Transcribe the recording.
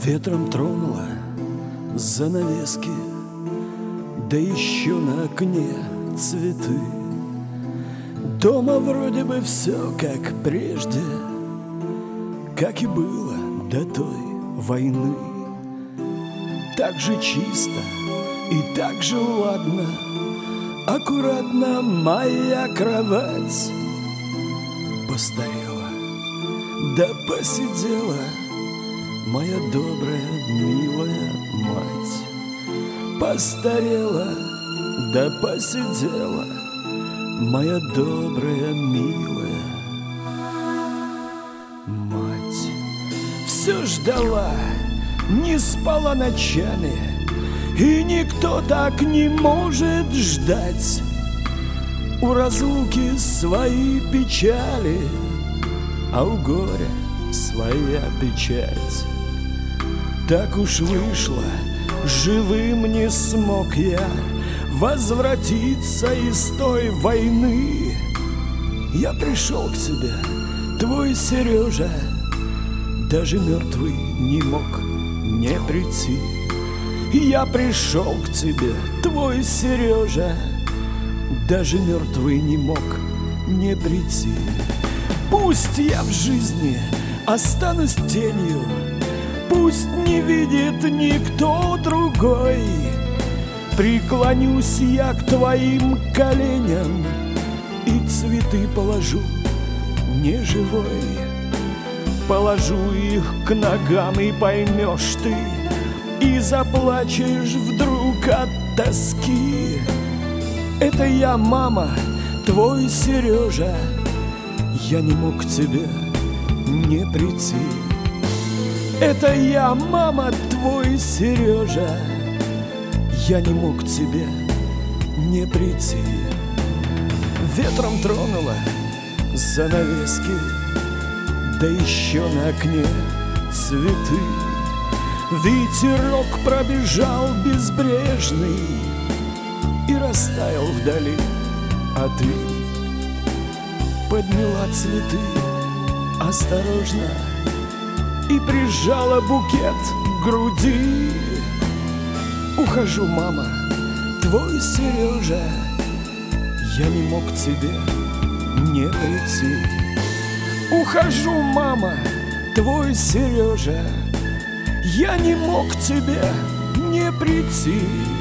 Ветром тронула занавески, да еще на окне цветы. Дома вроде бы все как прежде, как и было до той войны. Так же чисто и так же ладно, аккуратно моя кровать. Постарела, да посидела моя добрая, милая мать. Постарела, да посидела моя добрая, милая мать. Все ждала, не спала ночами, и никто так не может ждать. У разлуки свои печали, а у горя своя печать. Так уж вышло, живым не смог я возвратиться из той войны. Я пришел к тебе, твой Сережа, даже мертвый не мог не прийти. Я пришел к тебе, твой Сережа, даже мертвый не мог не прийти. Пусть я в жизни останусь тенью, пусть не видит никто другой. Преклонюсь я к твоим коленям и цветы положу неживой. Положу их к ногам, и поймешь ты, и заплачешь вдруг от тоски. Это я, мама, твой Сережа, я не мог к тебе не прийти. Это я, мама, твой Сережа, я не мог к тебе не прийти. Ветром тронула занавески, да еще на окне цветы. Ветерок пробежал безбрежный и растаял вдали, а ты подняла цветы осторожно и прижала букет к груди. Ухожу, мама, твой Сережа, я не мог к тебе не прийти. Ухожу, мама, твой Сережа, я не мог к тебе не прийти.